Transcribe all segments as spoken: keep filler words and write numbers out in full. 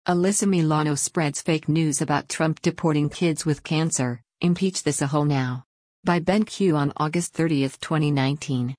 Alyssa Milano spreads fake news about Trump deporting kids with cancer. Impeach this a whole now. By Ben Q on August thirtieth, twenty nineteen.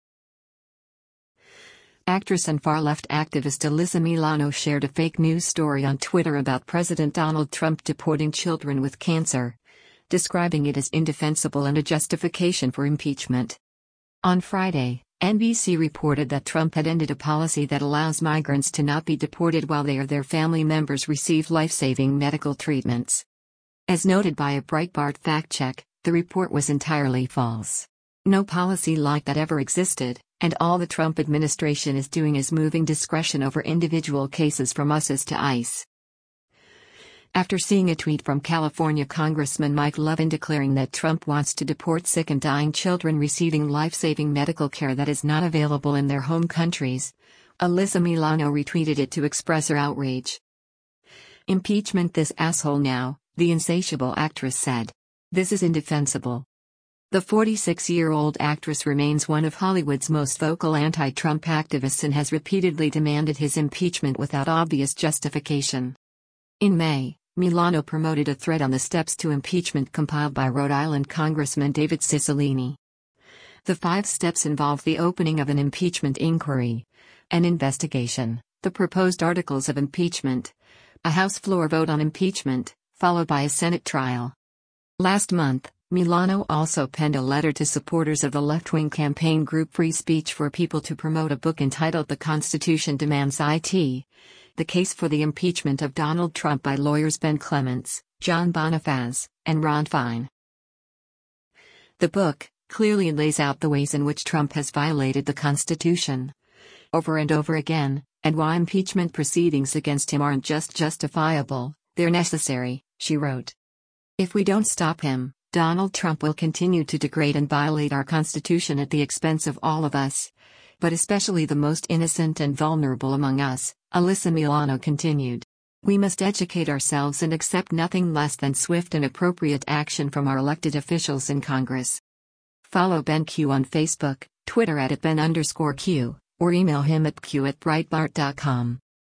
Actress and far-left activist Alyssa Milano shared a fake news story on Twitter about President Donald Trump deporting children with cancer, describing it as indefensible and a justification for impeachment. On Friday, N B C reported that Trump had ended a policy that allows migrants to not be deported while they or their family members receive life-saving medical treatments. As noted by a Breitbart fact-check, the report was entirely false. No policy like that ever existed, and all the Trump administration is doing is moving discretion over individual cases from U S I S to ICE. After seeing a tweet from California Congressman Mike Levin declaring that Trump wants to deport sick and dying children receiving life-saving medical care that is not available in their home countries, Alyssa Milano retweeted it to express her outrage. "Impeachment this asshole now," the insatiable actress said. "This is indefensible." The forty-six-year-old actress remains one of Hollywood's most vocal anti-Trump activists and has repeatedly demanded his impeachment without obvious justification. In May, Milano promoted a thread on the steps to impeachment compiled by Rhode Island Congressman David Cicilline. The five steps involve the opening of an impeachment inquiry, an investigation, the proposed articles of impeachment, a House floor vote on impeachment, followed by a Senate trial. Last month, Milano also penned a letter to supporters of the left-wing campaign group Free Speech for People to promote a book entitled The Constitution Demands It. The Case for the Impeachment of Donald Trump by lawyers Ben Clements, John Bonifaz, and Ron Fine. The book clearly lays out the ways in which Trump has violated the Constitution over and over again, and why impeachment proceedings against him aren't just justifiable, they're necessary, she wrote. "If we don't stop him, Donald Trump will continue to degrade and violate our Constitution at the expense of all of us, but especially the most innocent and vulnerable among us," Alyssa Milano continued. "We must educate ourselves and accept nothing less than swift and appropriate action from our elected officials in Congress." Follow Ben Q on Facebook, Twitter at Ben underscore Q, or email him at q at breitbart dot com.